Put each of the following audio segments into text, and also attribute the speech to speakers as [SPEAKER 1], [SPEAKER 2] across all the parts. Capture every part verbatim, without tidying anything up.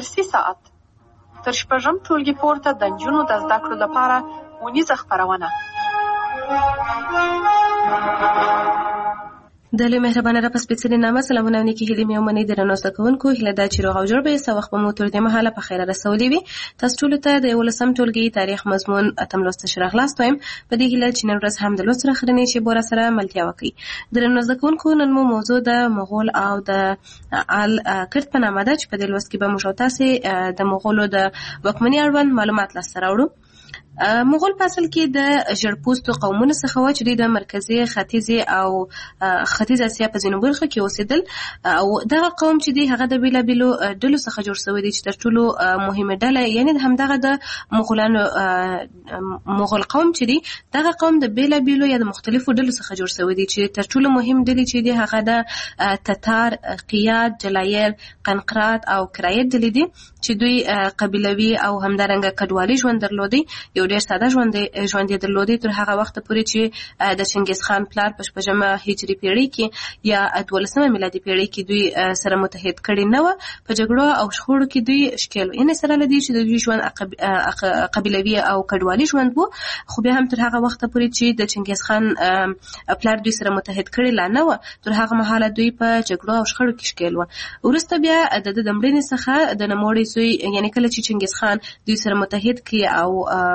[SPEAKER 1] درسي ساعت تر شپږم ټولګي پورته د نجونو د زده کړو لپاره اونیزه خپرونه.
[SPEAKER 2] د لوی مهربانه را په سپېڅلي نامه سلامونه او نیکې هیلې مې ومنئ. درنو زده کوونکو، هیله ده چې روغ او جوړ به یې، څه وخت به مو تر دې مهاله په خیره رسولي وي. تاسو ټولو ته د یولسم ټولګي تاریخ مضمون اتم لوست ته راغلاست وایم، په دې هیله چې نن ورځ هم د لوست راخرنې چې بوره سره ملتیا وکړي. درنو زده کوونکو، نن مو موضوع د مغول او د آل کرت په نامه ده چې په دې لوست کې به موږ او تاسې د مغولو د واکمنۍ اړوند معلومات لاسته راوړو. مغول په اصل کې د ژړپوستو قومونو څخه و چې دوی د مرکزي ختیځې او ختیځ اسیا په ځینو برخو کې اوسېدل، او دغه قوم چې دی هغه د بېلابېلو ډلو څخه جوړ شوی دی چې تر ټولو مهمه ډله یعنې همدغه د مغولانو مغول قوم چې دی، دغه قوم د بېلابېلو یا د مختلفو ډلو څخه جوړ شوی دی چې تر ټولو مهم ډلې چې دی هغه د تتار، قیاد، جلایر، قنقرات او کرایت ډلې دي چې دوی قبیلوي او همدارنګه کډوالي ژوند درلودي. یو ډېر ساده ژوند ژوند یې درلودی تر هغه وخته پورې چې د چنګیز خان پلار په شپږمه هجري پیړۍ کې یا دولسمه میلادي پیړۍ کې دوی سره متحد کړي نه وه. په جګړو او شخړو کې دوی ښکېل وو، یعنې سره له دې چې د دوی ژوند قبیلوي او کډوالي ژوند و، خو بیا هم تر هغه وخته پورې چې د چنګیز خان پلار دوی سره متحد کړي لا نه وه، تر هغه مهاله دوی په جګړو او شخړو کې ښکېل وه. وروسته بیا د ده د مړینې څخه د نوموړي زوی، یعنې کله چې چنګیز خان دوی سره متحد کړي او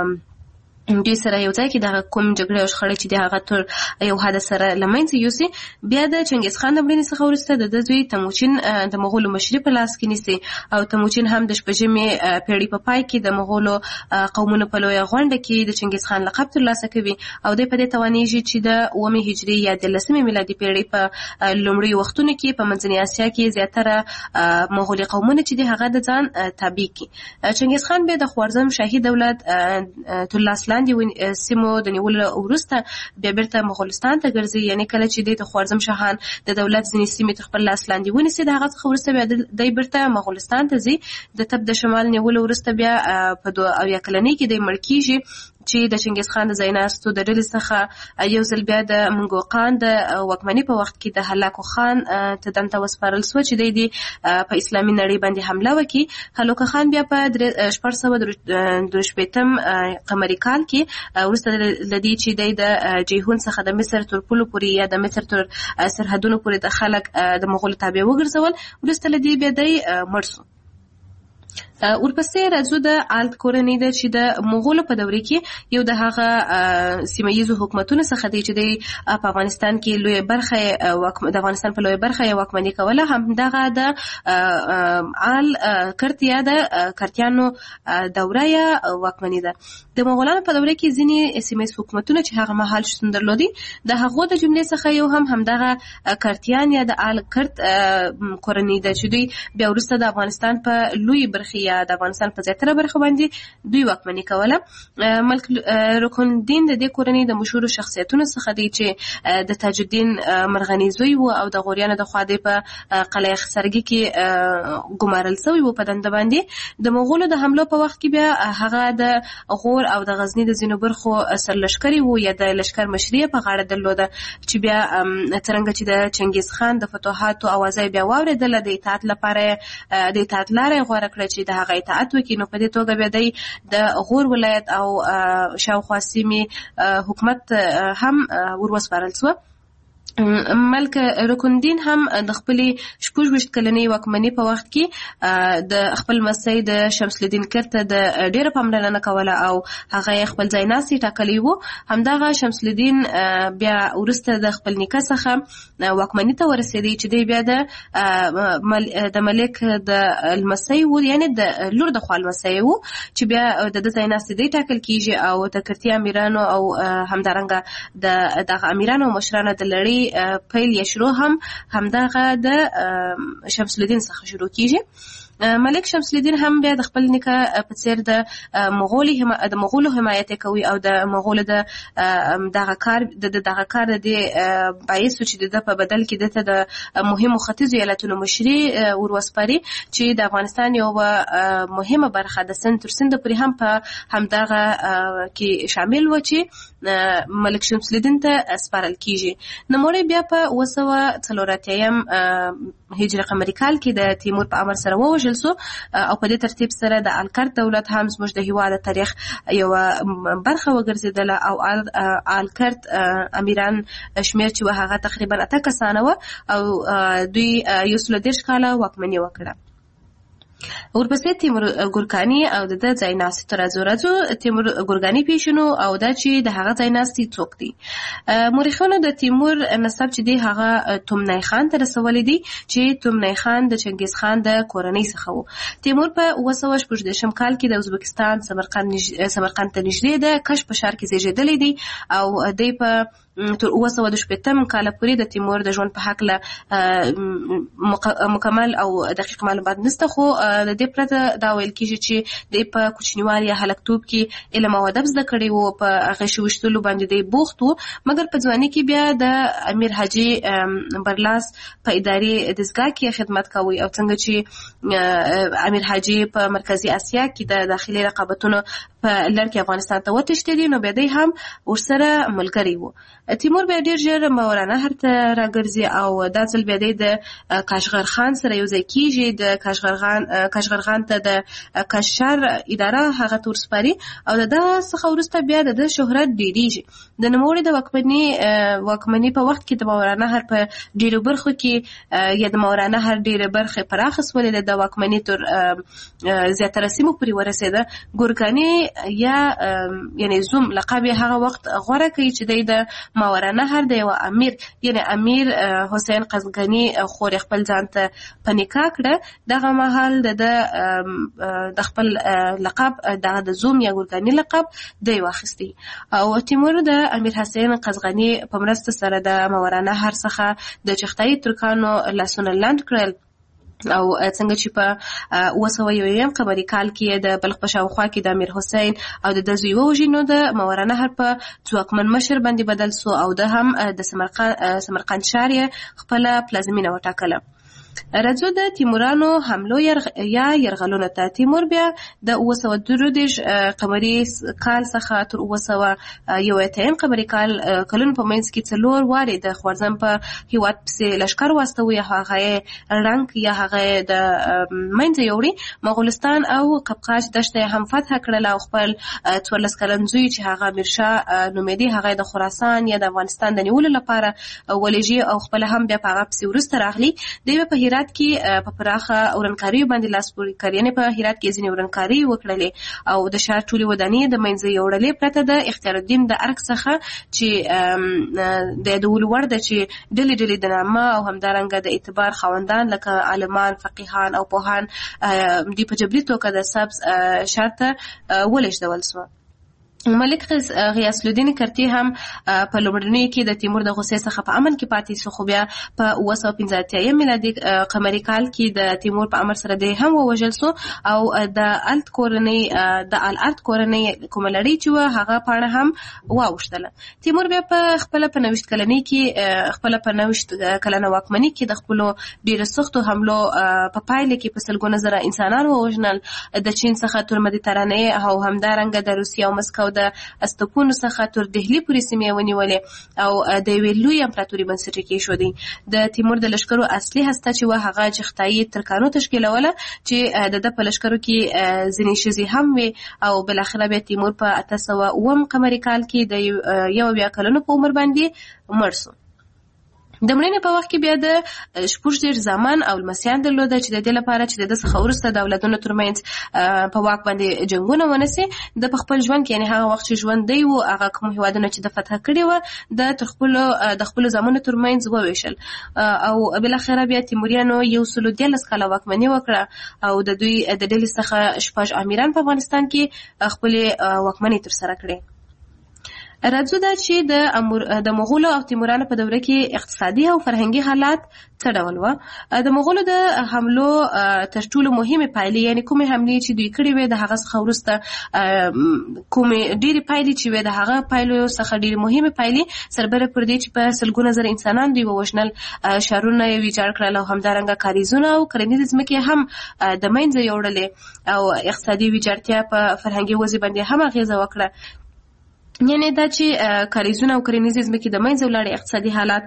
[SPEAKER 2] دوی سره یو ځای کې دغه کوم جګړې او شخړې چې د هغه تر یو حد سره له منځه یوسي، بیا د چنګیز خان د مړینې څخه وروسته د ده زوی تموچین د مغولو مشري په لاس کې نیسي، او تموچین هم د شپږمې پیړۍ په پای کې د مغولو قومونو په لویه غونډه کې د چنګیز خان لقب ترلاسه کوي، او دی په دې توانیږي چې د اوومې هجري یا د لسمې میلادي پیړۍ په لومړیو وختونو کې په منځنۍ اسیا کې زیاتره مغولي قومونه چې دي هغه د ځان تابع کړي. چنګیز خان بیا د خوارزم شاهي دولت ترلاسه لاندې سیمو د نیولو وروسته بیا بیرته مغولستان ته ګرځي، یعنې کله چې د خوارزم شاهان د دولت ځینې سیمې تر خپل لاس لاندې ونیسي، د هغه څخه وروسته بیا دی بیرته مغولستان ته ځي. د تب د شمال نیولو وروسته بیا په دوه اویا کلنۍ کې دی مړ کېږي چې د چنګیز خان د ځایناستو د ډلې څخه یو ځل بیا د منګوقان د واکمنۍ په وخت کې د هلاکو خان ته دنده وسپارل سوه چې دی دې په اسلامي نړۍ باندې حمله وکړي. هلاکو خان بیا په شپږ سوه دوه شپېتم قمري کال کې وروسته له دې چې دی د جیهون څخه د مصر تر پولو پورې یا د مصر تر سرحدونو پورې د خلک د مغولو تابع وګرځول، وروسته له دې بیا دی مړ سو. ورپسې راځو د آل کورنۍ ده چې د مغولو په دوره کې یو د هغه سیمه ییزو حکومتونو څخه دی چې د په افغانستان کې لویه برخه د افغانستان په لویه برخه یې واکمني کوله، همدغه د آل کرت یا د کرتیانو دوره یا واکمني ده. د مغولانو په دوره کې ځینې سیمه ییز حکومتونه چې هغه مهال شتون درلودي، د هغو د جملې څخه یو هم همدغه کرتیان یا د آل کرت کورنۍ ده چې دوی بیا وروسته د افغانستان په لویې برخې یا د افغانستان په زیاتره برخه باندې دوی واکمني کوله. ملک رکن الدین د دې کورنۍ د مشهورو شخصیتونو څخه دی چې د تاج الدین مرغني زوی و او د غوریانو د خوا دی په قلعه خسرګي کې ګمارل شوی و په دنده باندې. د مغولو د حملو په وخت کې بیا هغه د غور او د غزنی د ځینو برخو سرلښکري و یا د لښکر مشري په غاړه درلوده چې بیا څرنګه چې د چنګیز خان د فتوحاتو اوازه بیا واورېدله، د اطاعت لپاره د اطاعت لاره یې غوره کړه چې د هغه اطاعت وکړي، نو په دې توګه بیا دی د غور ولایت او شاوخوا سیمې حکومت هم وروسپارل سوه. ملک رکن الدین هم د خپلې شپږ ویشت کلنۍ واکمنۍ په وخت کې د خپل لمسی د شمس الدین کرت د ډېره پاملرنه کوله او هغه یې خپل ځایناستی ټاکلی و. همدغه شمس الدین بیا وروسته د خپل نیکه څخه واکمنۍ ته ورسېدی چې دی بیا د ملک د لمسی و، یعنې د لور د خوا لمسی و چې بیا د ده ځایناستی دی ټاکل کېږي او د کرتي امیرانو او همدارنګه د دغه امیرانو او مشرانو د لړۍ پیل یا شروع هم همدغه د شمس الدین څخه شروع کیږي. ملک شمس الدین هم بیا د خپل نیکه په څیر د مغولي د مغولو حمایت کوي او د مغولو د دغه کار د دغه کار د باعث چې د په بدل کې دته د مهمو ختیځو ایالتونو مشري وروسپاري چې د افغانستان یو مهمه برخه د سند تر سند پورې هم په همدغه کې شامل و چې ملک شمس الدین ته سپارل کیږي. نوموړی بیا په اوه سوه څلور اتیایم هجري قمري کال کې د تیمور په امر سره ووژل سو او په دې ترتیب سره د الکرت دولت هم زموږ د هیواد تاریخ یوه برخه وګرځېدله او الکرت امیران شمیر چې هغه تقریبا اته کسانه وه او دوی یو سل دېرش کاله واکمني وکړه. ورپسې تیمور ګورکاني او د ده ځایناستي ته راځو راځو تیمور ګورکاني پیژنو او دا چې د هغه ځایناستي څوک دي. مورخینو د تیمور نسب چې دی هغه تومنای خان ته رسولی دی چې تومنای خان د چنګیز خان د کورنۍ څخه و. تیمور په اوه سوه شپږ دېرشم کال کې د ازبکستان سمرقند سمرقند ته نږدې د کشف په ښار کې زیږېدلی دی او دی په تر اوه سوه د شپېتم کاله پورې د تیمور د ژوند په هکله مکمل او دقیق معلومات نشته، خو د دې پرته دا ویل کېږي چې دی په کوچنیوالي یا هلکتوب کې علم او ادب زده کړی و، په غشي ویشتلو باندې دی بوخت و، مګر په ځوانۍ کې بیا د امیر حاجي برلاس په اداري دستګاه کې خدمت کوي او څنګه چې امیر حاجي په مرکزي اسیا کې د داخلي رقابتونو په لړ کې افغانستان ته وتښتېدی، نو بیا دی هم ورسره ملګری و. تیمور بیا ډېر ژر مولانا هر ته راګرځي او دا ځل بیا دی د کاشغر خان سره یو ځای کېږي. د کاشغر خان کاشغر خان ته د کاششار اداره هغه ته ورسپاري او د دغه څخه وروسته بیا د ده شهرت ډېرېږي. د نوموړي د واکمني واکمني په وخت کې د مولانا هر په ډېرو برخو کې یا د مولانا هر ډېرې برخې پراخه سولې، د واکمني تر زیاتره سیمو پورې ورسېده. ګورکاني یا یعنی زوم لقب یې هغه وخت غوره کوي چې دی د ماورالنهر د یوه امیر یعنی امیر حسین قزغني خور خپل ځان ته په نکاح کړه. دغه مهال د د خپل لقب دغه د زوم یا ګورکاني لقب دی واخیستی او تیمور د امیر حسین قزغني په مرسته سره د ماورالنهر څخه د چغتایي ترکانو لاسونه لنډ کړل او څنګه چې په اوه سوه یویم قمري کال کې د بلخ په شاوخوا کې د امیر حسین او د ده زوی ووژي، نو د مولانا په ځواکمن مشر باندې بدل سو او ده هم د سمرقند سمرقند ښار یې خپله پلازمینه وټاکله. راځو د تیمورانو حملو یا یرغلونو ته. تیمور بیا د اوه سوه درې دېرش قمري کال څخه تر اوه سوه یو اتیم قمري کال کلونو په منځ کې څلور وارې د خوارزم په هېواد پسې لښکر واستوي، یا هغه یې رنګ یا هغه یې د منځه یوړي. مغولستان او قفقاز دښته یې هم فتح کړله او خپل څوارلس کلن زوی چې هغه میرشاه نومېدی هغه یې د خراسان یا د افغانستان د نیولو لپاره ولېږي او خپله هم بیا په هغه پسې وروسته راغلی. دی په هرات کې په پراخه ورانکاریو باندې لاس پورې کړی، یعنې په هرات کې ځینې ورانکاري وکړلې او د ښار ټولې ودانۍ د منځه یوړلې، پرته د اختیار الدین د ارګ څخه چې د یادولو وړ ده چې ډلې ډلې د نامه او همدارنګه د اعتبار خاوندان لکه عالمان، فقیهان او پوهان دوی په جبري توګه د سبز ښار ته ولېږدول سوه. ملک غیاث الدین کرتی هم په لومړنیو کې د تیمور د غصې څخه په امن کې پاتې شو، خو بیا په اوه سوه پنځه اتیایم میلادي قمري کال کې د تیمور په امر سره دی هم ووژل سو او د الت کورنۍ د الارت کورنۍ کومه لړۍ چې وه هغه پاڼه هم واوښتله. تیمور بیا په خپله په نوښت کلنۍ کې خپله په نوښت کلنه واکمني کې د خپلو ډېرو سختو حملو په پایله کې په سلګونه زره انسانان ووژنل. د چین څخه تر مدیترانې او همدارنګه د روسیې او مسکو د استپونو څخه تر دهلي پورې سیمې ونیولې او د یوې لویې امپراتوري بنسټ کېښودی. د تیمور د لښکرو اصلي هسته چې وه هغه چغتایي ترکانو تشکیلوله چې د ده په لښکرو کې ځینې ښځې هم وې او بالاخره بیا تیمور په اته سوه اووم قمري کال کې د یو اویا کلونو په عمر باندې مړ سو. د مړینې په وخت کې بیا د شپږ دېرش زامن او لمسیان درلوده چې د دې لپاره چې د ده څخه وروسته دولتونو ترمنځ په واک باندې جنګونه ونسي، د په خپل ژوند کې یعنې هغه وخت چې ژوندی و هغه کوم هېوادونه چې د فتح کړي وه د تر خپلو د خپلو زامنو ترمنځ وویشل او بالاخره بیا تیموریانو یو سلو دیارلس کاله واکمني وکړه او د دوی د ډلې څخه شپږ امیران په افغانستان کې خپلې واکمني ترسره کړې. راځو دا چې د د مغولو او تیمورانو په دوره کې اقتصادي او فرهنګي حالات څه ډول وه. د مغولو د حملو تر ټولو مهمې پایلې یعنې کومې حملې چې دوی کړې وې د هغه څخه وروسته کومې ډېرې پایلې چې وې د هغه پایلو څخه ډېرې مهمې پایلې سربېره پر دې چې په سلګونه زره انسانان دوی ووژنل، ښارونه یې ویجاړ کړل او همدارنګه کاریزونه او کرنیزې ځمکې هم د منځه یوړلې او اقتصادي ویجاړتیا په فرهنګي وضع باندې هم اغېزه وکړه. یعنی دا چې کاریزونه او کرنیزې ځمکې د منځه ولاړې اقتصادي حالات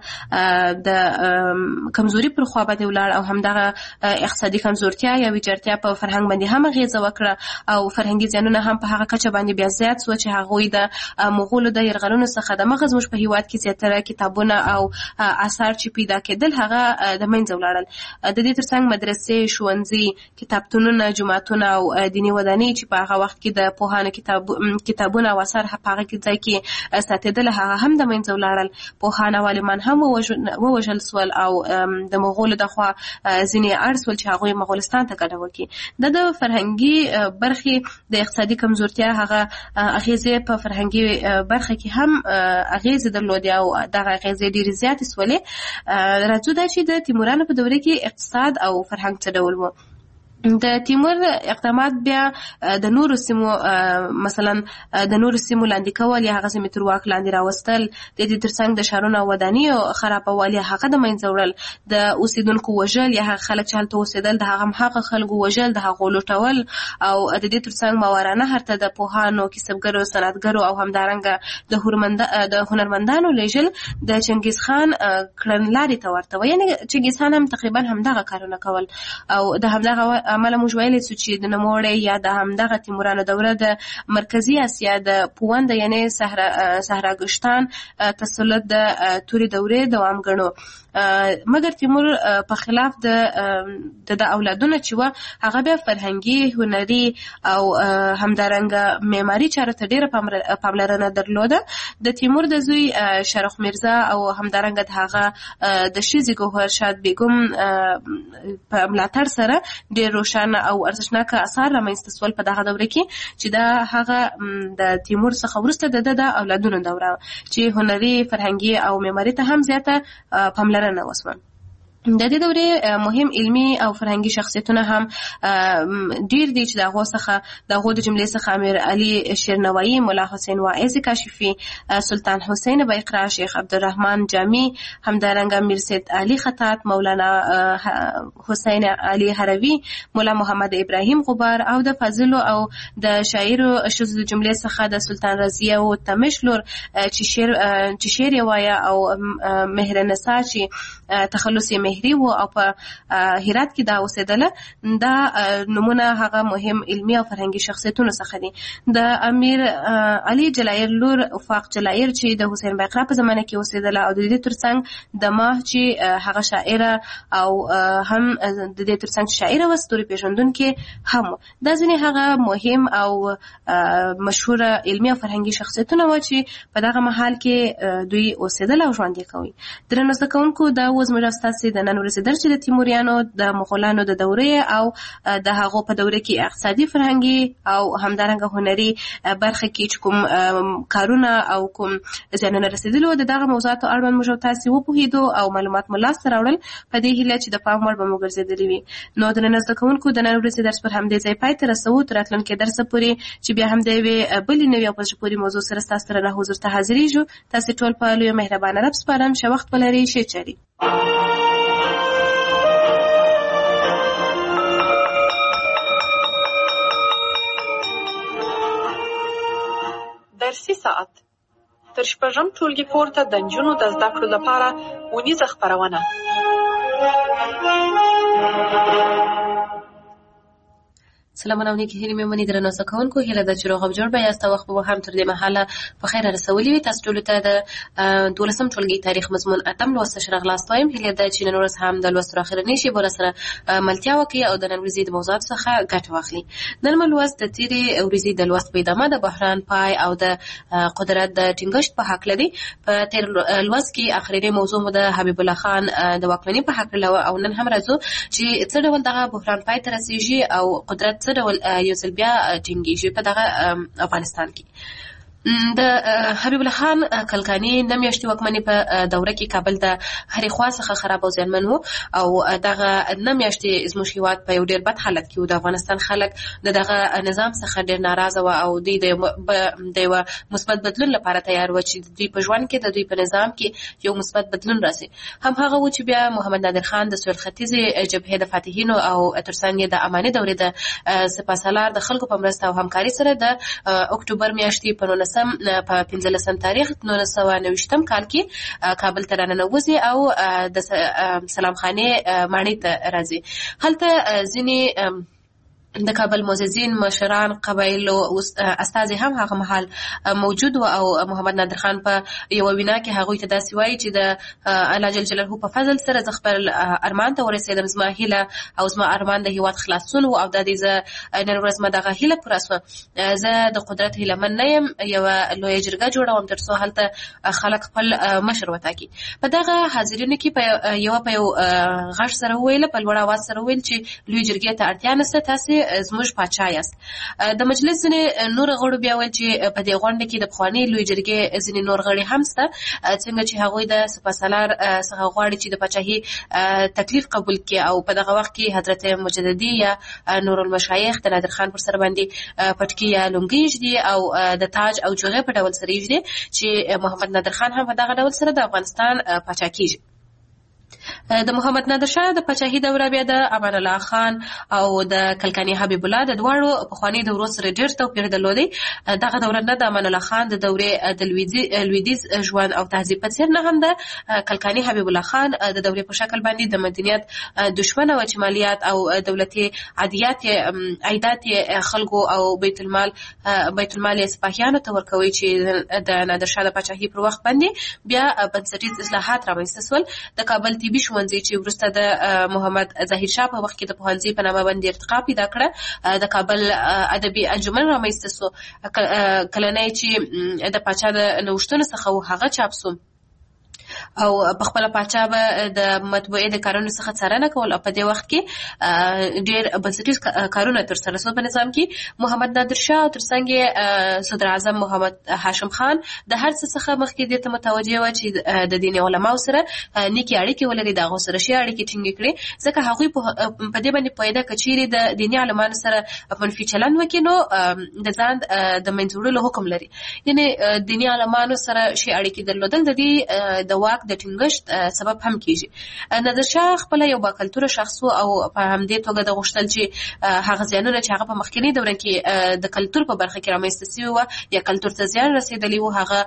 [SPEAKER 2] د کمزوري پر خوا باندې ولاړ او همدغه اقتصادي کمزورتیا یا ویجاړتیا په فرهنګ باندې هم اغېزه وکړه او فرهنګي زیانونه هم په هغه کچه باندې بیا زیات سو چې هغوی د مغولو د یرغلونو څخه د مغز زموږ په هیواد کې زیاتره کتابونه او اثار چې پیدا کېدل هغه د منځه ولاړل. د دې ترڅنګ مدرسې، ښوونځي، کتابتونونه، جوماتونه او دیني ودانۍ چې په هغه وخت کې د پوهانو کتاب کتابونه او اثار په هغه کې ځای کې ساتېدل هغه هم د منځه ولاړل. پوهان او عالمان هم ووژل سول او د مغولو د خوا ځینې اړ سول چې هغوی مغولستان ته کډه وکړي. د د فرهنګي برخې د اقتصادي کمزورتیا هغه اغېزې په فرهنګي برخه کې هم اغېزې درلودې او دغه اغېزې ډېرې زیاتې سولې. راځو دا چې د تیمورانو په دوره کې اقتصاد او فرهنګ څه ډول و. د تیمور اقدامات بیا د نورو سیمو مثلا د نورو سیمو لاندې کول یا هغه سیمې تر واک لاندې راوستل، د دې ترڅنګ د ښارونو او ودانیو خرابول یا هغه د منځه وړل، د اوسیدونکو وژل یا هغه خلک چې هلته اوسېدل د هغه همهغه خلکو وژل، د هغو لوټول او د دې ترڅنګ ماورانه هرته د پوهانو، کسبګرو، صنعتګرو او همدارنګه د هنرمندانو لیږل د چنګیز خان کړنلارې ته ورته و. یعنې چنګیز خان هم تقریبا همدغه کارونه کول او د همدغه عمله موږ ویلی سو چې د نوموړی یا د همدغه تیمورانو دوره د مرکزي اسیا د پونده یعنې صحراګشتان تسلط د تورې دورې دوام ګڼو. مګر تیمور په خلاف د د اولادونه چې و هغه بیا فرهنګي، هنري او همدارنګه معماري چارو ته ډېره پاملرنه درلوده. د تیمور د زوی شرخ میرزا او همدارنګه د هغه د ښځې ګوهرشاد بیګم په ملاتړ سره ډېر روښانه او ارزښتناکه اثار رامنځته سول په دغه دوره کې چې دا هغه د تیمور څخه وروسته د د اولادونو دوره چې هنري، فرهنګي او معماري ته هم زیاته پاملرنه وسوه. د دې دورې مهم علمي او فرهنګي شخصیتونه هم ډیر دي چې د هغو څخه د هغو د جملې څخه امیر علي شیرنوایی، ملا حسین واعظ کاشفي، سلطان حسین بایقرا، شیخ عبدالرحمن جامی، همدارنګه میر سید علي خطاط، مولانا حسین علي هروي، مولا محمد ابراهیم غبار او د فاضلو او د شاعرو ښځو د جملې څخه د سلطان رضیه او تمشلور چې شعر چې شعر یې وایه او مهرنسا چې تخلص یې مهري و او په هرات کې دا اوسېدله. دا نمونه هغه مهم علمي او فرهنګي شخصیتونو څخه دي. د امیر علي جلایر لور افاق جلایر چې د حسین بایقرا په زمانه کې اوسېدله او د دې ترڅنګ د ماه چې هغه شاعره او هم د دې ترڅنګ شاعره و ستوري پېژندونکې هم. دا ځینې هغه مهم او مشهوره علمي او فرهنګي شخصیتونه و چې په دغه مهال کې دوی اوسېدل او ژوند یې کوي. درنو زده کوونکو، دا و زموږ ستاسې د نن ورځې درس چې د تیموریانو د مغولانو د دورې او د هغو په دوره کې اقتصادي، فرهنګي او همدارنګه هنري برخه کې چې کوم کارونه او کوم زیانونه رسېدلي و د دغه موضوعاتو اړوند موږ تاسې وپوهېدو او معلومات مو لاسته راوړل. په دې هیله چې د پام وړ به مو ګرځېدلي وي. نو د نن زده کوونکو د نن ورځې درس پر همدې ځای پای ته رسوو. تر راتلونکي درسه پورې چې بیا هم د یوې بلې نوې او په زړه پورې موضوع سره ستاسو سره حضور ته حاضرېږو. تاسې ټول په لویه مهربانه رب سپارم. ښه وخت ولرئ. ښې چارې.
[SPEAKER 1] درسي ساعت تر شپږم ټولګي پورته د نجونو د زده کړو لپاره اونیزه خپرونه.
[SPEAKER 2] سلامونه او نیکې هیلې مې مني درنو زده کوونکو. هیله ده چې روغ او جوړ به یاست او وخت به هم تر دې مهاله په خیر رسولي وي. تاسو ټولو ته د دولسم ټولګي تاریخ مضمون اتم لوست ښه راغلاست وایم. هیله ده چې نن ورځ هم د لوست تر اخره نشي به راسره ملتیا وکړي او د نن ورځې د موضوعاتو څخه ګټه واخلي. نن مو لوست د تېرې ورځې د لوست په ادامه د بحران پای او د قدرت د ټینګښت په هکله دی. په تېر لوست کې اخرنۍ موضوع مو د حبیب الله خان د واکمنۍ په هکله او نن هم راځو چې څه ډول دغه بحران پای ته رسېږي او قدرت څه ډول یو ځل بیا ټینګېږي په دغه افغانستان کې. د حبیب الله خان کلکاني نه میاشتې واکمنۍ په دوره کې کابل د هرې خوا څخه خراب او زیانمن و او دغه نه میاشتې زموږ هېواد په یو ډېر بد حالت کې و. د افغانستان خلک د دغه نظام څخه ډېر ناراضه وه او دوی د یوه مثبت بدلون لپاره تیار وه چې دوی په ژوند کې د دوی په نظام کې یو مثبت بدلون راسي. هم هغه و چې بیا محمد نادر خان د سویل ختیځې جبهې د فاتحینو او ترڅنګ یې د اماني دورې د سپاسالار د خلکو په مرسته او همکاري سره د اکتوبر میاشتې په نولسمه څوارلسم په پنځلسم تاریخ نولس سوه نوېشتم کال کې کابل ته راننوځي او د سلام خانې ماڼۍ ته راځي. هلته ځینې د کابل معززین مشران قبایلو استازي هم هغه مهال موجود و او محمد نادر خان په یو وینا کې هغوی ته داسې وایي چې د الله جل جلاله په فضل سره زه خپل ارمان ته ورسېدم. زما هیله او زما ارمان د هیواد خلاصون و او د دې زه نن ورځ ما دغه هیله پوره سوه. زه د قدرت هیلهمن نه یم، یوه لویه جرګه جوړوم تر څو هلته خلک خپل مشر وټاکي. په دغه حاضرینو کې په یوه په یو غږ سره وویله، په لوړ اواز سره وویل چې لویې جرګې ته اړتیا نشته، تاسې زموږ پاچا یاست. د مجلس ځینې نور غړو بیا ویل چې په دې غونډه کې د پخواني لویې جرګې ځینې نور غړي هم شته، څنګه چې هغوی د سپهسالار څخه غواړي چې د پاچاهي تکلیف قبول کړي او په دغه وخت کې حضرت مجددي یا نورالمشایخ د نادر خان پر سر باندې پټکي یا لونګۍ ږدي او د تاج او جوغې په ډول سره ږدي چې محمد نادر خان هم په دغه ډول سره د افغانستان پاچا کیږي. د محمد نادر شاه د پاچاهي دوره بیا د امان الله خان او د کلکاني حبیب الله د دواړو پخواني دورو سره ډېر توپیر درلودی. دغه دوره نه د امان الله خان د دورې د لویدیځ ژوند او تهذیب په څېر نه هم د کلکاني حبیب الله خان د دورې په شکل باندې د مدنیت دشمنه و چې مالیات او دولتي عادیات عایدات خلکو او بیت المال بیت المال سپاهیانو ته ورکوي چې د نادر شاه د پاچاهي پر وخت باندې بیا بنسټیز اصلاحات رامنځته شول. د کابل طبي ښوونځي چې وروسته د محمد ظاهر شاه په وخت کې د پوهنځي په نامه باندې ارتقا پیدا کړه، د کابل ادبي انجمن رامنځته شو. کلنۍ چې د پاچا د نوښتونو څخه و هغه چاپ شو او په خپل پاچا به د مطبوعې د کارونو څخه څارنه کول او په دې وخت کې ډېر بنسټیز کارونه ترسره شول په نظام کې. محمد نادر شاه او ترڅنګ صدر اعظم محمد هاشم خان د هر څه څخه مخکې دې ته متوجه و چې د دیني علماو سره نیکې اړیکې ولري، د هغو سره ښې اړیکې ټینګې کړي، ځکه هغوی په دې باندې پوهېده که چیرې د دیني عالمانو سره منفي چلند وکړي نو د ځان د منځه وړلو حکم لري. یعنې دیني عالمانو سره ښې اړیکې درلودل د دې د واک د ټینګښت سبب هم کیږي. نادر شاه خپل یو با کلتوره شخص او په همدې توګه د غوښتل چې هغه زیانونه چې هغه په مخکنی دوره کې د کلتور په برخه کې رامنځته شوي وو یا کلتور ته زیان رسېدلی وو هغه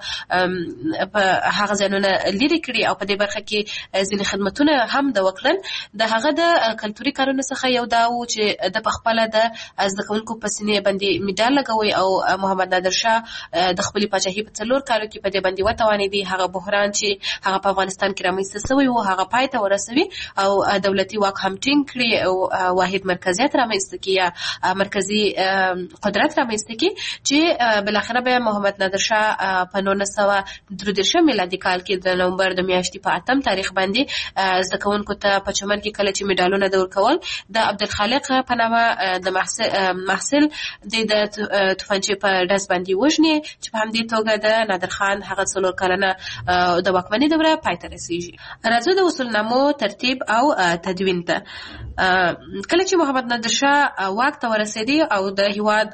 [SPEAKER 2] هغه زیانونه لرې کړي او په دې برخه کې ځینې خدمتونه هم د وکړل. د هغه د کلتوري کارونو څخه یو دا و چې د پخپله د زده کوونکو په سینې باندې میډال لګوي او محمد نادر شاه د خپلې پاچاهي په څلور کالو کې په دې باندې وتوانېدي هغه بحران چې هغه په افغانستان کې رامنځته شوی و هغه پای ته ورسوي او دولتي واک هم ټینګ کړي او واحد مرکزیت رامنځته کړي یا مرکزي قدرت رامنځته کړي چې بالاخره به محمد نادر شاه په نولس سوه درې دېرشم میلادي کال کې د نومبر د میاشتې په اتم تاریخ باندې زده کوونکو ته په چمن کې کله چې میډالونه د ورکول د عبدالخالق په نامه د محصل د توفنچې په ډز باندې وژني چې په همدې توګه د نادر خان هغه څلور کلنه د واکمنۍ دوره پای ته رسیږي. راځو د اصولنامو ترتیب او تدوین ته. کله چې محمد نادر شاه واک ته ورسېدی او د هیواد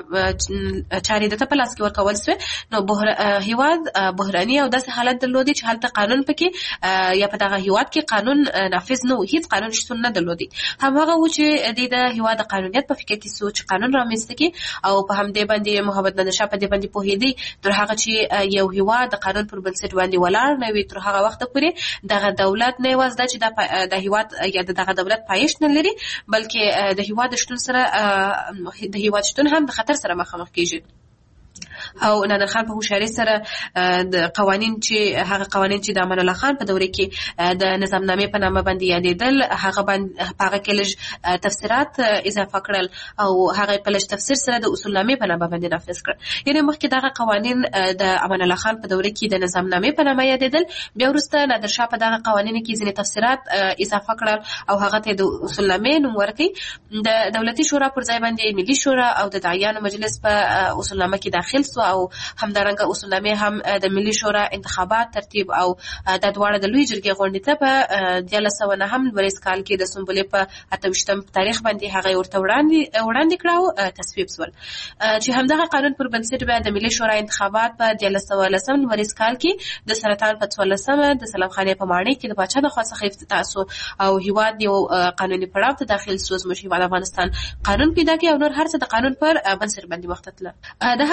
[SPEAKER 2] چارې د په لاس کې ورکول شوې نو هیواد بحراني او داسې حالت درلودي چې هلته قانون پکې یا په دغه هیواد کې قانون نافذ نه و، هیڅ قانون شتون نه درلودي. هماغه و چې د د هیواد د قانونیت په فکر کې څو چې قانون رامنځته کړي او په همدې باندې محمد نادر شاه په دې باندې پوهېدی تر هغه چې یو هیواد د قانون پر بنسټ باندې ولاړ نه وي تر هغه وخت پورې دغه دولت نه یوازې دا چې د هیواد یا دغه دولت پایښت نه لري بلکې د هیواد شتون سره د هیواد شتون هم د خطر سره مخامخ کیږي. او نادر خان په هوښیارۍ سره د قوانین چې هغه قوانین چې د امان الله خان په دوره کې د نظامنامې په نامه باندې یادېدل هغه باندې هغه کې لږ تفسیرات اضافه کړل او هغه په لږ تفسیر سره د اصولنامې په نامه باندې نافذ کړ. یعنې مخکې دغه قوانین د امان الله خان په دوره کې د نظامنامې په نامه یادېدل، بیا وروسته نادر شاه په دغه قوانینو کې ځینې تفسیرات اضافه کړل او هغه ته د اصولنامې نوم ورکړ. د دولتي شورا پر ځای باندې ملي شورا او د داعیانو مجلس په اصولنامه کې داخل شو او همدارنګه اصولنامې هم د ملي شورا انتخابات ترتیب او د دواړه د لوی جرګې غونډې ته په دیارلس سوه نهم لوریز کال کې د سنبلې په اته ویشتم تاریخ باندې هغه ورته وړاندې وړاندې کړه او تصویب شول چې همدغه قانون پر بنسټ به د ملي شورا انتخابات په دیارلس سوه لسم لوریز کال کې د سرطان په څوارلسمه د سلام خانې په ماڼۍ کې د پاچا د خوا څخه افتتاح شو او هیواد یو قانوني پړاو ته داخل شو. زموږ هیواد افغانستان قانون پیدا کړ او نور هر څه د قانون پر بنسټ باندې مخته تلل. د هغه ځای چې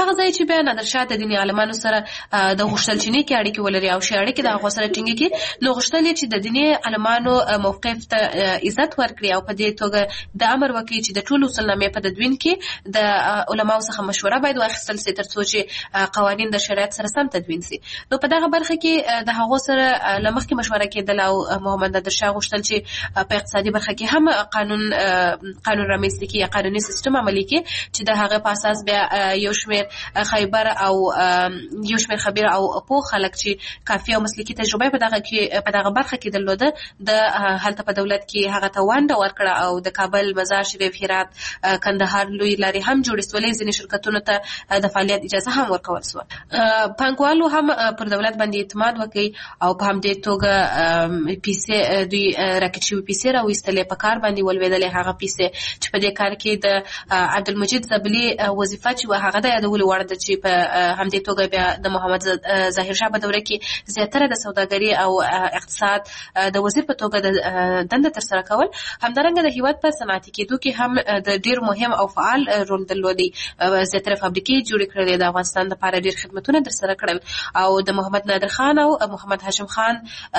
[SPEAKER 2] بیا نادرشاه د دیني عالمانو سره د غوښتل چې نیکې اړیکې ولري او ښې اړیکې د هغو سره ټینګې کړي، نو غوښتل یې چې د دیني عالمانو موقف ته عزت ورکړي او په دې توګه د امر وکړي چې د ټولو اصولنامې په تدوین کې د علماو څخه مشوره باید واخیستل سي تر څو چې قوانین د شریعت سره سم تدوین سي. نو په دغه برخه کې د هغو سره له مخکې مشوره کېدل او محمد نادرشاه غوښتل چې په اقتصادي برخه کې هم قانون قانون رامنځته کړي یا قانوني سیستم عملي کړي چې د هغه په اساس بیا یو شمېر خیبر او یو شمېر خبیر او پوه خلک چې کافي او مسلکي تجربه په دغه کې په دغه برخه کې درلوده د هلته په دولت کې هغه ته ونډه ورکړه او د کابل، مزار شریف، هرات، کندهار لوی لارې هم جوړې سولې، ځینې شرکتونو ته د فعالیت اجازه هم ورکول سوه. پانګوالو هم پر دولت باندې اعتماد وکړي او په همدې توګه پیسې دوی راکټ شوي پیسې راویستلې، په کار باندې ولوېدلې هغه پیسې چې په دې کار کې د عبدالمجید زبلي وظیفه چې وه هغه د یادولو وړ ده چې په همدې توګه بیا د محمد ظاهرشاه په دوره کې زیاتره د سوداګري او اقتصاد د وزیر په توګه د دنده ترسره کول. همدارنګه د هیواد په صنعتي کېدو کې هم د ډېر مهم او فعال رول درلودی، زیاتره فابریکې جوړې کړلې، د افغانستان لپاره ډېر خدمتونه ترسره کړل او د محمد نادر خان او محمد هاشم خان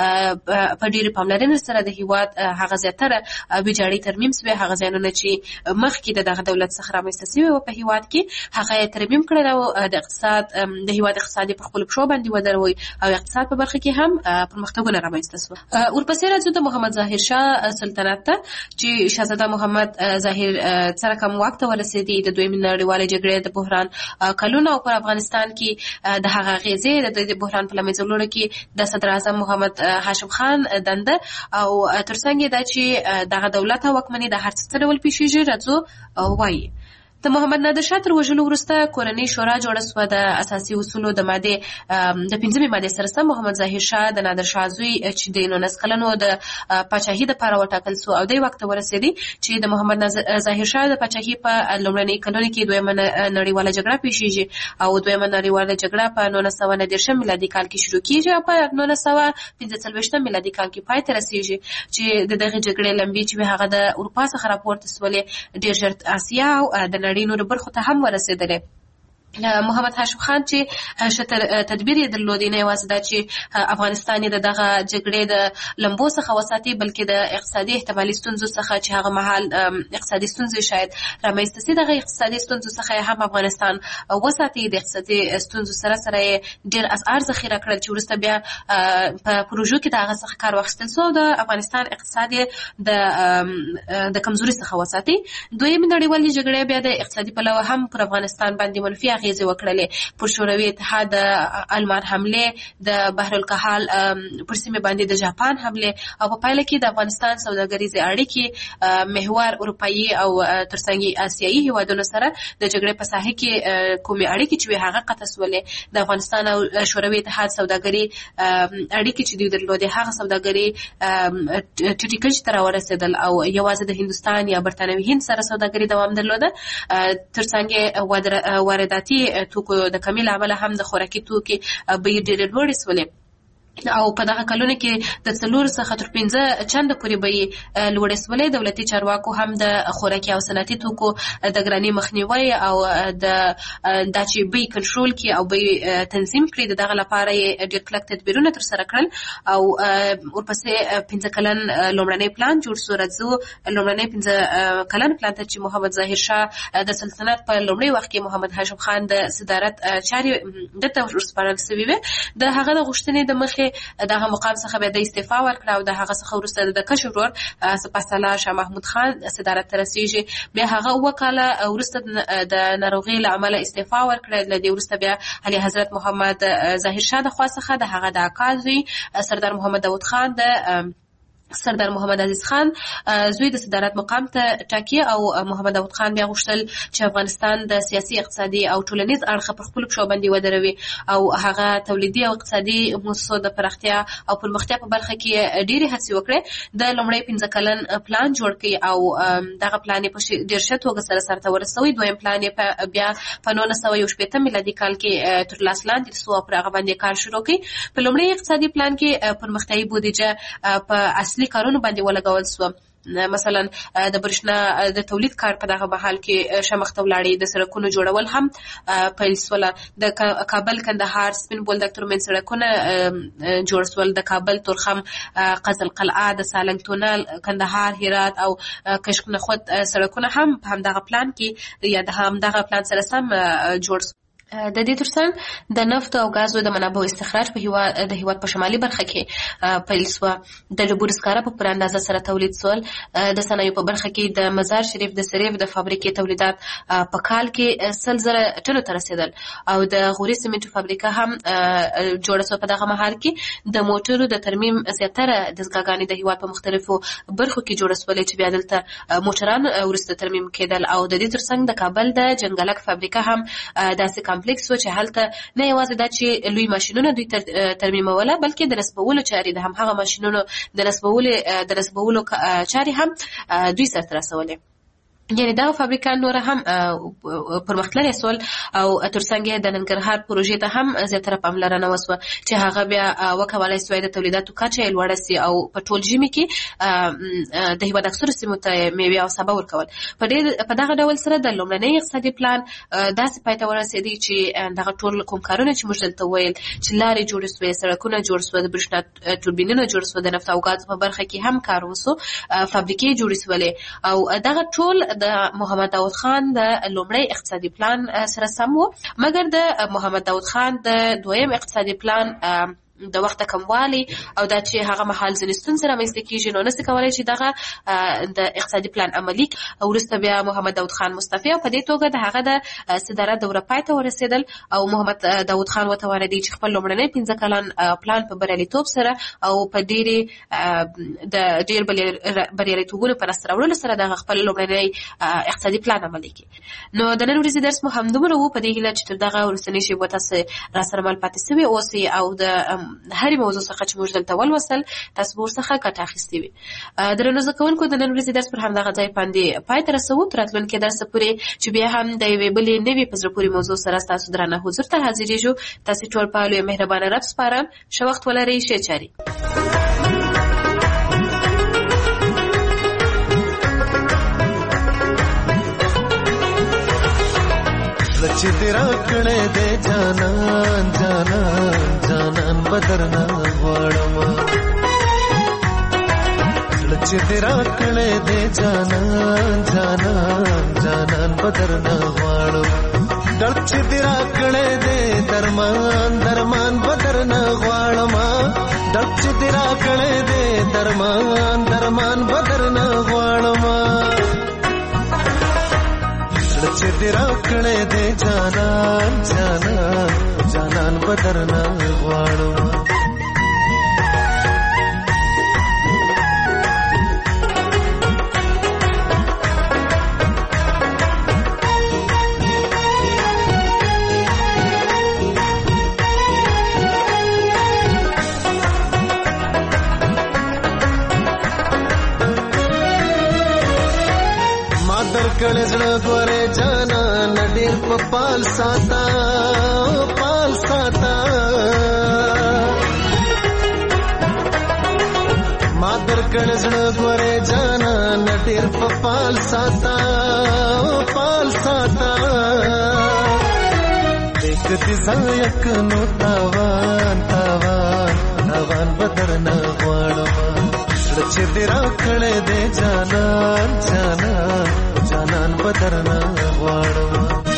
[SPEAKER 2] په ډېرې پاملرنې سره د هیواد هغه زیاتره ویجاړې ترمیم سوې، هغه ځایونه چې مخکې د دغه دولت څخه رامنځته سوي وو په هیواد کې هغه یې ترمیم کړل او د اقتصاد د هیواد اقتصاد په خپلو پښو باندې ودروي او اقتصاد په برخه کې هم پرمختګونه رامنځته سوه. ورپسې راځو د محمد ظاهرشاه سلطنت ته چې شهزاده محمد ظاهر سره کوم واک ته ورسېدی. د دویمې نړیوالې جګړې د بحران کلونه او پر افغانستان کې د هغه اغېزې د بحران په له منځه وړلو کې د صدر اعظم محمد هاشم خان دنده او ترڅنګ یې دا چې دغه دولت او واکمني د هر څه ډول پیښیږي راځو وایي. د محمد نادرشاه تر وژلو وروسته کورنۍ شورا جوړه سوه. د اساسي اصولو د مادې د پنځمې مادې سره سم محمد ظاهرشاه د نادرشاه زوی چې د نولس کلنو د پاچاهۍ دپاره وټاکل سو او دی واک ته ورسېدی چې د محمد ظاهرشاه د پاچاهۍ په لومړنۍ کلونو کې دویمه نړیواله جګړه پیښیږي او دویمه نړیواله جګړه په نولس سوه نهه دېرشم میلادي کال کې شروع کېږي او په نولس سوه پنځه څلوېښتم میلادي کال کې پای ته رسېږي چې د دغې جګړې لمبې چې هغه د اروپا څخه راپورته سولې ډېر ژر اسیا او د نړۍ نورو برخو ته هم ورسېدلې. محمد هاشم خان چې ښه تدبیر یې درلودی، نه یوازې دا چې افغانستان یې د دغه جګړې د لمبو څخه وساتي بلکې د اقتصادي احتمالي ستونزو څخه چې هغه مهال اقتصادي ستونزې شاید رامنځته سي، دغه اقتصادي ستونزو څخه یې هم افغانستان وساتي. د اقتصادي ستونزو سره سره یې ډېر اسعار ذخیره کړل چې وروسته بیا په پروژو کې د هغه څخه کار واخیستل سو او د افغانستان اقتصاد یې د د کمزوري څخه وساتي. دویمې نړیوالې جګړې بیا د اقتصادي پلوه هم پر افغانستان باندې منفي اغیزې وکړلې. پر شوروي اتحاد د آلمان حملې، د بحر الکحال پر سیمې باندې د جاپان حملې او په پایله کې د افغانستان سوداګریزې اړیکې محور اروپایي او ترڅنګ آسیایي هیوادونو سره د جګړې په ساحه کې کومې اړیکې چې هغه قطع سولې. د افغانستان او شوروي اتحاد سوداګري اړیکې چې دوی درلودې هغه سوداګري ټیټیکل ته راورسېدل او یوازې د هندوستان یا برتانوي هند سره سوداګري دوام درلوده. ترڅنګ وارداتي توکو د کمی له امله هم د خوراکي توکي بیې ډېرې لوړې سولې او په دغه کلونو کې د څلور څخه تر پنځه چنده پورې بیې لوړې سولې. دولتي چارواکو هم د خوراکي او صنعتي توکو د ګرانۍ مخنیوی او د دا چې بیې کنټرول کړي او بیې تنظیم کړي د دغه لپاره یې ډېر کلک تدبیرونه ترسره کړل او ورپسې پنځه کلن لومړنی پلان جوړ سو. راځو لومړنی پنځه کلن پلان ته چې محمد ظاهرشاه د سلطنت په لومړي وخت کې محمد هاشم خان د صدارت چارې دته ورسپارل سوي وې. د هغه د غوښتنې د مخې دغه مقام څخه به د استعفا ورکړه او د هغه څخه وروسته د کشر ورور سپهسالار شاه محمود خان صدارت ته رسېږي. بیا هغه اووه کاله وروسته د ناروغۍ له امله استعفا ورکړه. له دې وروسته بیا علي حضرت محمد ظاهرشاه د خوا څخه د هغه د اکا زوی سردار محمد داود خان د سردار محمد عزیز خان زوی د صدارت مقام ته ټاکي او محمد داود خان بیا غوښتل چې افغانستان د سیاسي، اقتصادي او ټولنیز اړخه پر خپلو پښو باندې ودروي او هغه تولیدي او اقتصادي موسسو د پراختیا او پرمختیا په برخه کې ډېرې هڅې وکړې. د لومړی پنځه کلن پلان جوړ کړي او دغه پلان یې په ډېر ښه توګه سره سرته ورسوي. دویم پلان یې بیا په نولس سوه یو شپېتم میلادي کال کې تر لاس لاندې سو او پر هغه باندې کار شروع کړي. په لومړي اقتصادي پلان کې پرمختیایي بودیجه په اصلي کارونو باندې ولګول سو. مثلا د برښنا د تولید کار په دغه مهال کې شمخته ولاړې، د سړکونو جوړول هم پیل سول، د کابل کندهار سپین بولدک ترمنځ سړکونه جوړ سول، د کابل تورخم قزل قلعه، د سالنګ تونل، کندهار هرات او کشک نخود سړکونه هم په همدغه پلان کې یا د همدغه پلان سره سم جوړ سول. د دې ترڅنګ د نفت او غازو د منابعو استخراج په هیواد د هیواد په شمالي برخه کې پیل سو، د ډبرو سکاره په پوره اندازه سره تولید سول، د صنایعو په برخه کې د مزار شریف د سریف د فابریکې تولیدات په کال کې سل زره ټنو ته رسیدل او د غوري سیمنټو فابریکه هم جوړه سوه. په دغه مهال کې د موټرو د ترمیم زیاتره دستګاګانې د هیواد په مختلفو برخو کې جوړه سولې چې بیا دلته موټران وروسته ترمیم کېدل، او د دې ترڅنګ د کابل د جنګلک فابریکه هم داسې کمپلیکس و چې هلته نه یوازې دا چې لوی ماشینونه دوی ترمیموله بلکې د نصبولو چارې د همهغه ماشینونو د نصبولو د نصبولو چارې هم دوی سرته رسولې. یعنی دا فابریکان نور هم پرمختللي سول او ترڅنګ د ننګرهار پروژې ته هم زیاتره پاملرنه وسوه چې هغه بیا وکولای سوی د تولیداتو کچه یې لوړه سي او په ټول ژمي کې د هیواد اکثرو سیمو ته میوې او سابه ورکول. په دې په دغه ډول سره د لومړنۍ اقتصادي پلان داسې پای ته ورسېدی چې دغه ټول کوم کارونه چې موږ دلته ویل چې لارې جوړې سوې، سړکونه جوړ سوه، د برېښنا توربینونه جوړ سوه، د نفت او ګاز په برخه کې هم کار وسو، فابریکې جوړې سولې او دغه ټول د محمد داود خان د لومړی اقتصادي پلان سره سم و. مګر د محمد داود خان د دویم اقتصادي پلان د وخت کموالی او دا چې هغه مهال ځینې ستونزې رامنځته کېږي نو نسي کولی چې دغه د اقتصادي پلان عملي وروسته بیا محمد داود خان مستعفي او په دې توګه د هغه د صدارت دوره پای ته ورسېدل او محمد داود خان وتوانېدی چې خپل لومړنی پنځه کلن پلان په بریالیتوب سره او په ډېرې د ډېر بریالیتوبونو په لاسته راوړلو سره دغه خپل لومړنی اقتصادي پلان عملي کړي. نو د نن ورځې درس مو همدومره و، په دې هیله چې تر دغه وروستنۍ شېبو تاسو راسره مل پاتې سوي اوسئ او د هرې موضوع څخه چې موږ دلته ولوستل تاسو به ورڅخه ګټه اخیستې وي. درنو زده کوونکو د نن ورځې درس پر همدغه ځای باندې پای ته رسوو، تر راتلونکي درسه پورې چې بیا هم د یوې بلې نوې په زړه پورې موضوع سره ستاسو درانه حضور ته حاضرېږو. تاسې ټول په لوی مهربانه رب سپارم. ښه وخت ولرئ، ښې چارې.
[SPEAKER 3] چې دې راکړې دې جانان جانان جانان بدرنا غواړم، چې دې راکړې دې جانان جانان جانان بدرنا غواړم، درد چې دې راکړې دې درمان درمان بدرنا غواړم، درد چې دې راکړې دې درمان درمان بدرنا غواړم، چې دې راکړې دې جانان جانان جانان بدرنا غواړم. کړه زړه ګورې جانان ډېر په پال ساته پال ساته، ما در کړه زړه ګورې جانان ډېر په پال ساته پال ساته، دیک دې ځایک نو تاوان تاوان تاوان بدرنا غواړم، چې دې راکړې دې جانان جانان جانان بدرنا غواړم.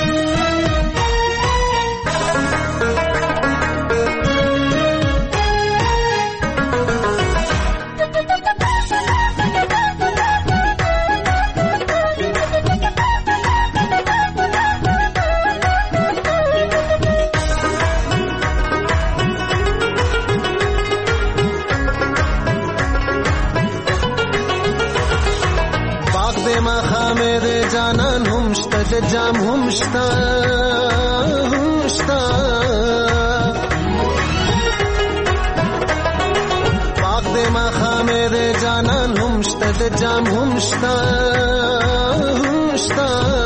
[SPEAKER 3] جانان هم شته د جام هم شته هم شته، پاک دې ماښامې د جانان هم شته د جام هم شته هم شته،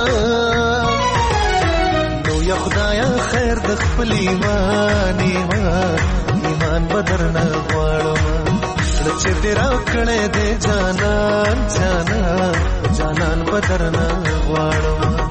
[SPEAKER 3] نو یا خدایا خیر د خپل ایمان ایمان ایمان بدرنا غواړم، زړه چې دې راکړې دې جانان جانان جانان بدرنه غواړم